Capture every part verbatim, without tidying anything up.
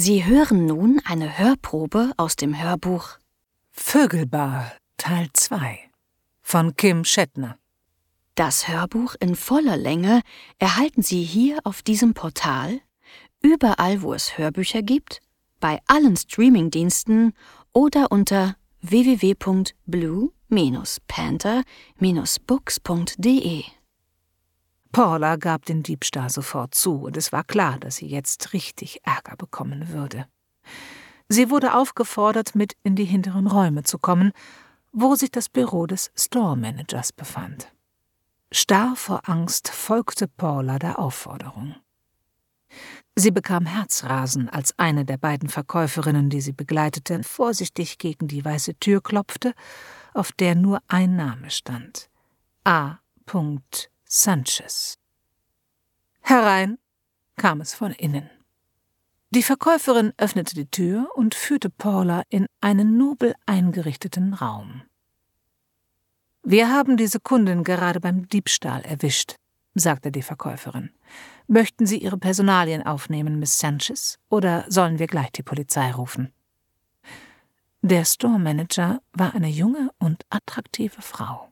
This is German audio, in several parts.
Sie hören nun eine Hörprobe aus dem Hörbuch Vögelbar Teil zwei von Kim Shatner. Das Hörbuch in voller Länge erhalten Sie hier auf diesem Portal, überall wo es Hörbücher gibt, bei allen Streamingdiensten oder unter w w w punkt blue panther books punkt d e. Paula gab den Diebstahl sofort zu, und es war klar, dass sie jetzt richtig Ärger bekommen würde. Sie wurde aufgefordert, mit in die hinteren Räume zu kommen, wo sich das Büro des Store-Managers befand. Starr vor Angst folgte Paula der Aufforderung. Sie bekam Herzrasen, als eine der beiden Verkäuferinnen, die sie begleitete, vorsichtig gegen die weiße Tür klopfte, auf der nur ein Name stand: A. Sanchez. Herein kam es von innen. Die Verkäuferin öffnete die Tür und führte Paula in einen nobel eingerichteten Raum. »Wir haben diese Kundin gerade beim Diebstahl erwischt«, sagte die Verkäuferin. »Möchten Sie Ihre Personalien aufnehmen, Miss Sanchez, oder sollen wir gleich die Polizei rufen?« Der Store-Manager war eine junge und attraktive Frau.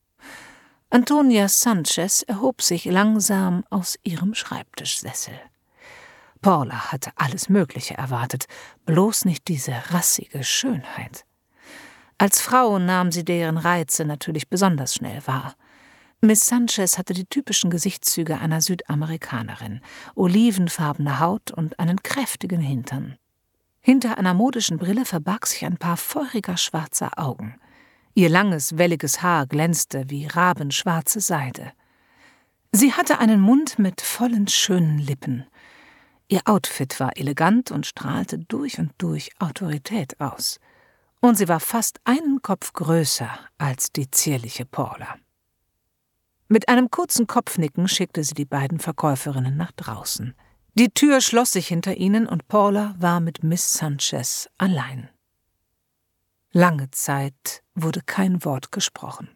Antonia Sanchez erhob sich langsam aus ihrem Schreibtischsessel. Paula hatte alles Mögliche erwartet, bloß nicht diese rassige Schönheit. Als Frau nahm sie deren Reize natürlich besonders schnell wahr. Miss Sanchez hatte die typischen Gesichtszüge einer Südamerikanerin, olivenfarbene Haut und einen kräftigen Hintern. Hinter einer modischen Brille verbarg sich ein paar feuriger schwarzer Augen. Ihr langes, welliges Haar glänzte wie rabenschwarze Seide. Sie hatte einen Mund mit vollen, schönen Lippen. Ihr Outfit war elegant und strahlte durch und durch Autorität aus. Und sie war fast einen Kopf größer als die zierliche Paula. Mit einem kurzen Kopfnicken schickte sie die beiden Verkäuferinnen nach draußen. Die Tür schloss sich hinter ihnen und Paula war mit Miss Sanchez allein. Lange Zeit wurde kein Wort gesprochen.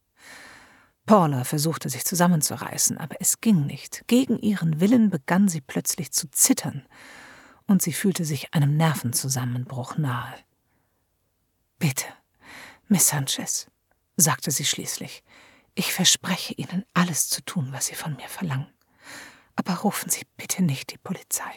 Paula versuchte sich zusammenzureißen, aber es ging nicht. Gegen ihren Willen begann sie plötzlich zu zittern, und sie fühlte sich einem Nervenzusammenbruch nahe. »Bitte, Miss Sanchez«, sagte sie schließlich, »ich verspreche Ihnen, alles zu tun, was Sie von mir verlangen. Aber rufen Sie bitte nicht die Polizei.«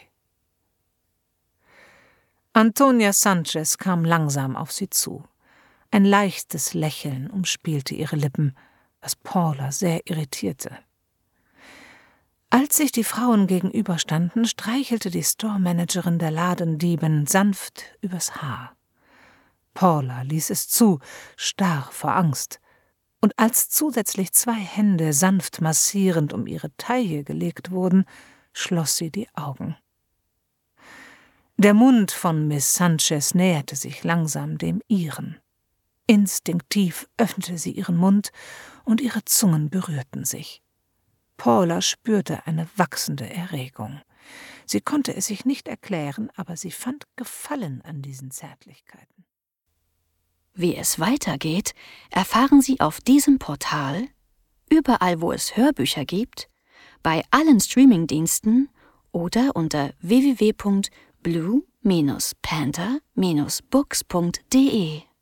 Antonia Sanchez kam langsam auf sie zu. Ein leichtes Lächeln umspielte ihre Lippen, was Paula sehr irritierte. Als sich die Frauen gegenüberstanden, streichelte die Store-Managerin der Ladendiebin sanft übers Haar. Paula ließ es zu, starr vor Angst, und als zusätzlich zwei Hände sanft massierend um ihre Taille gelegt wurden, schloss sie die Augen. Der Mund von Miss Sanchez näherte sich langsam dem ihren. Instinktiv öffnete sie ihren Mund und ihre Zungen berührten sich. Paula spürte eine wachsende Erregung. Sie konnte es sich nicht erklären, aber sie fand Gefallen an diesen Zärtlichkeiten. Wie es weitergeht, erfahren Sie auf diesem Portal, überall wo es Hörbücher gibt, bei allen Streamingdiensten oder unter w w w punkt blue panther books punkt d e.